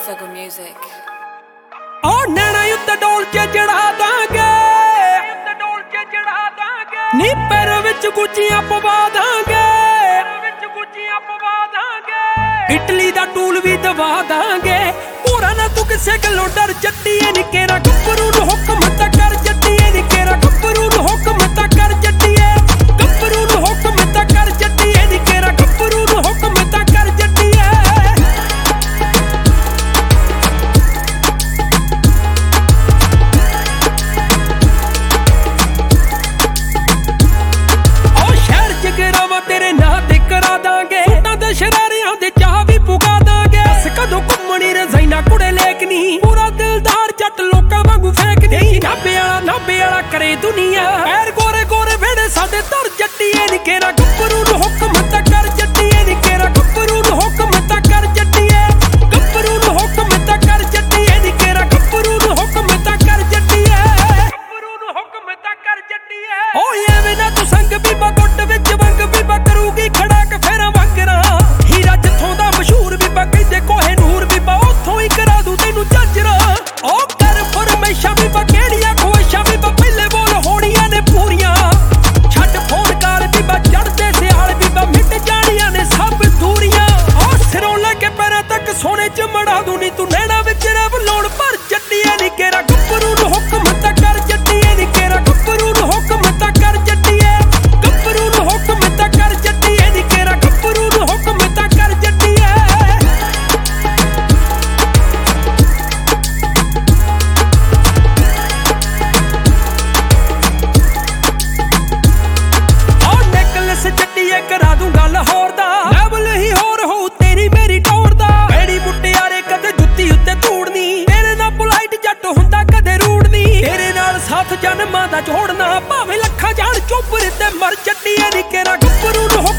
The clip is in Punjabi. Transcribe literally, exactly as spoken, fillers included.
Suggle Music. Oh nana ਉੱਤੇ ਡੋਲ ਕੇ ਚੜਾ ਦਾਂਗੇ, ਉੱਤੇ ਡੋਲ ਕੇ ਚੜਾ ਦਾਂਗੇ, ਨੀ ਪੈਰ ਵਿੱਚ ਗੁੱਚੀਆਂ ਪਵਾ ਦਾਂਗੇ, ਵਿੱਚ ਗੁੱਚੀਆਂ ਪਵਾ ਦਾਂਗੇ, ਇਟਲੀ ਦਾ ਟੂਲ ਵੀ ਦਵਾ ਦਾਂਗੇ। ਪੂਰਾ ਨਾ ਤੂੰ ਕਿਸੇ ਗੱਲੋਂ ਡਰ ਜੱਟੀਏ, ਨੀ ਕੇਰਾ ਗੱਭਰੂ ਨੂੰ ਹੁਕਮ ਤਾਂ ਕਰ ਜੱਟੀਏ, ਨੀ ਕੇਰਾ ਗੱਭਰੂ ਨੂੰ ਹੁਕਮ ਤਾਂ ਕਰ ਜੱਟੀਏ, ਗੱਭਰੂ ਨੂੰ ਹੁਕਮ ਤਾਂ ਕਰ ਜੱਟੀਏ, ਨੀ ਕੇਰਾ ਗੱਭਰੂ ਨੂੰ ਹੁਕਮ ਤਾਂ ਕਰ ਜੱਟੀਏ। ਤੇਰੇ ਨਾਂ ਤੇ ਕਰਾ ਦਾਂਗੇ, ਤਾਂ ਦੇ ਸ਼ਰਾਰਿਆਂ ਦੇ ਚਾਹ ਵੀ ਪੁਗਾ ਦਾਂਗੇ। ਅਸ ਕਦੋਂ ਘੁੰਮਣੀ ਰਜ਼ਾਈਨਾ ਕੁੜੇ ਲੇਕਨੀ, ਪੂਰਾ ਦਿਲਦਾਰ ਜੱਟ ਲੋਕਾਂ ਵਾਂਗੂ ਫੇਕਨੀ। ਨਾਭੇ ਵਾਲਾ ਨਾਭੇ ਵਾਲਾ ਕਰੇ ਦੁਨੀਆ, ਪੈਰ ਗੋਰੇ ਗੋਰੇ ਵੇੜੇ ਸਾਡੇ ਧਰ ਜੱਟੀਏ, ਨੀ ਕੇਰਾ ਗੱਭਰੂ ਨੂੰ ਹੁਕਮ ਤਾਂ ਕਰ ਜੱਟੀਏ, ਨੀ ਕੇਰਾ ਗੱਭਰੂ ਨੂੰ ਹੁਕਮ ਤਾਂ ਕਰ ਜੱਟੀਏ, ਗੱਭਰੂ ਨੂੰ ਹੁਕਮ ਤਾਂ ਕਰ ਜੱਟੀਏ, ਨੀ ਕੇਰਾ ਗੱਭਰੂ ਨੂੰ ਹੁਕਮ ਤਾਂ ਕਰ ਜੱਟੀਏ, ਗੱਭਰੂ ਨੂੰ ਹੁਕਮ ਤਾਂ ਕਰ ਜੱਟੀਏ। ਓਏ ਐਵੇਂ ਨਾ ਤੂੰ ਸੰਗ ਬੀਬਾ ਗੁੱਟ ਵਿੱਚ ਵੰਗ ਬੀਬਾ ਕਰੂਗੀ ਖੜਾ ਕੇ ਫੇਰਾ ਵੰਗਰਾ। ਹੀਰਾ ਜਿੱਥੋਂ ਦਾ ਮਸ਼ਹੂਰ ਬੀਬਾ ਕਹਿੰਦੇ ਕੋਹੇ ਨੂਰ, ਬੀਬਾ ਉੱਥੋਂ ਹੀ ਕਰਾ ਦੂ ਤੈਨੂੰ ਝਾਂਜਰਾ। ਉਹ ਕਰ ਫਰਮੈਸ਼ਾਂ ਬੀਬਾ ਕਿਹੜੀਆਂ ਖੁਆਇਸ਼ਾਂ, ਬੀਬਾ ਪਹਿਲੇ ਬੋਲ ਹੋਣੀਆਂ ਨੇ ਪੂਰੀਆਂ। ਛੱਡ ਫੋਨ ਕਾਲ ਬੀਬਾ ਚੜ੍ਹਦੇ ਸਿਆਲ, ਬੀਬਾ ਮਿਟ ਜਾਣੀਆਂ ਨੇ ਸਭ ਦੂਰੀਆਂ। ਉਹ ਸਿਰੋਂ ਲੈ ਕੇ ਪੈਰਾਂ ਤੱਕ ਸੋਨੇ ਚ ਮੜਾ ਦੂ, ਨੀ ਤੂੰ ਨੈਣਾ ਵਿੱਚ ਰਬ ਲਾਉਣ ਭਰ ਜੱਟੀਏ, ਨੀ ਕੇਰਾ ਗੱਭਰੂ ਨੂੰ ਹੁਕਮ ਤਾਂ ਕਰ ਜੱਟੀਏ, ਨੀ ਕੇਰਾ ਗੱਭਰੂ ਨੂੰ ਹੁਕਮ ਤਾਂ ਕਰ ਜੱਟੀਏ, ਗੱਭਰੂ ਨੂੰ ਹੁਕਮ ਤਾਂ ਕਰ ਜੱਟੀਏ, ਨੀ ਕੇਰਾ ਗੱਭਰੂ ਨੂੰ ਹੁਕਮ ਤਾਂ ਕਰ ਜੱਟੀਏ। ਉਹ ਨੈਕਲਸ ਜੱਟੀਏ ਕਰਾ ਦੂੰ ਗੱਲ ਹੋਰ ਦਾ, ਲੈਵਲ ਹੀ ਹੋਰ ਹੋਊ ਤੇਰੀ ਮੇਰੀ ਟੌਰ ਦਾ। ਐੜੀ ਮੁਟਿਆਰੇ ਕਦੇ ਜੁੱਤੀ ਉੱਤੇ ਧੂੜਨੀ, ਤੇਰੇ ਨਾਲ ਪੋਲਾਈਟ ਜੱਟ ਹੁੰਦਾ ਕਦੇ ਰੂੜਨੀ। ਤੇਰੇ ਨਾਲ ਸਾਥ ਜਨਮਾਂ ਦਾ ਜੋੜਨਾ, ਭਾਵੇਂ ਲੱਖਾਂ ਜਾਣ ਚੁੱਪ ਤੇ ਮਰ ਜੱਟੀਏ, ਨੀ ਕੇਰਾ ਗੱਭਰੂ ਨੂੰ